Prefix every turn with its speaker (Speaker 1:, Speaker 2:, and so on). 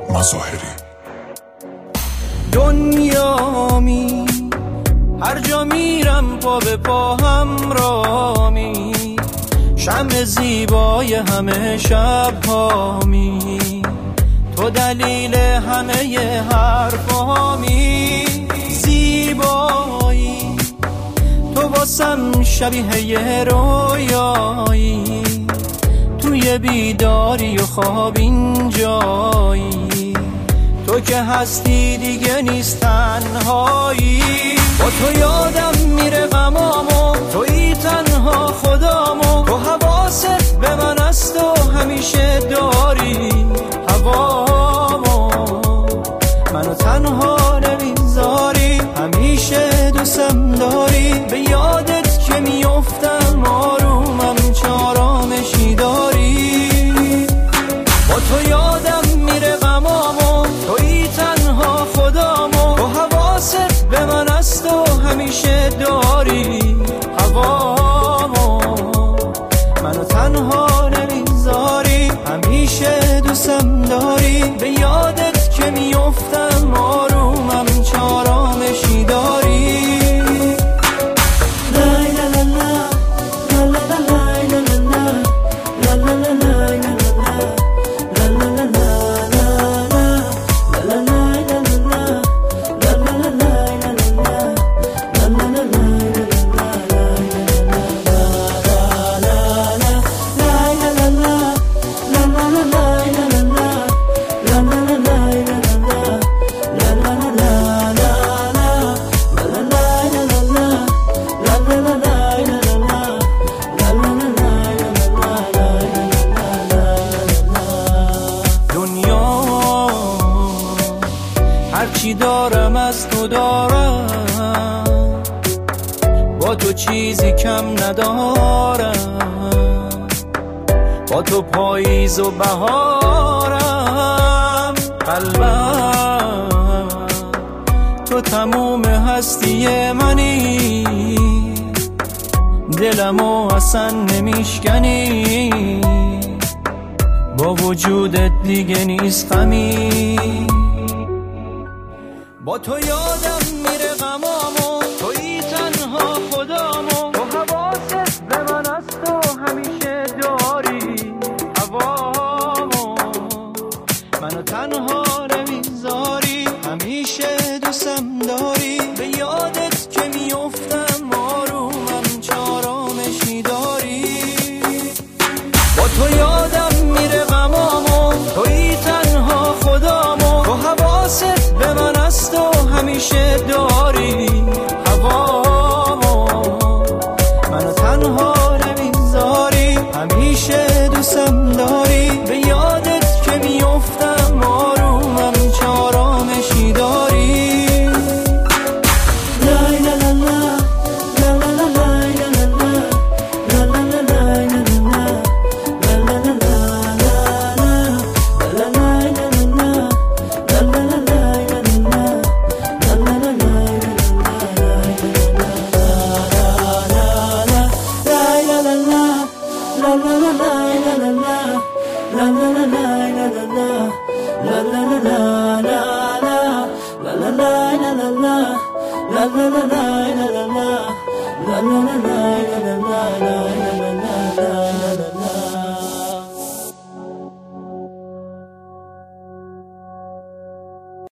Speaker 1: مظاهری.
Speaker 2: دنیامی هر جا میرم پا به پا همرامی، شمع زیبای همه شبهامی، تو دلیل همه حرفامی. زیبایی تو واسم شبیه یه رویایی، توی بیداری و خواب اینجایی، تو که هستی دیگه نیست تنهایی. با تو یادم میره غمامو، تویی تنها خدامو، تو حواست به من است و همیشه داری هوامو، منو تنها نمیذاری، همیشه دوستم داری. به یادت که میافتم آرومم، چه آرامشی داری. با تو یادم میره غمامو، تویی تنها خدامو، تو حواست به من است و همیشه داری هوامو، منو تنها نمیذاری، همیشه دوستم داری. به یادت که میافتم آرومم، چه آرامشی داری. هرچی دارم از تو دارم، با تو چیزی کم ندارم، با تو پاییز و بهارم. قلبم تو تموم هستی منی، دلمو اصلا نمیشکنی، با وجودت دیگه نیست غمی. با تو یادم میره غمامو، تویی تنها خدامو، تو حواست به من است و همیشه داری هوامو، منو تنها نمیذاری، همیشه دوستم داری. به یادت که میافتم آرومم، چه آرامشی داری. با تو یادم میره غمامو، تویی تنها خدامو، تو حواست به من است و همیشه داری هوامو، منو تنها نمیذاری، همیشه دوستم داری. به یادت که میافتم آرومم، چه آرامشی داری. La la la la la la la la la la la la la la la la.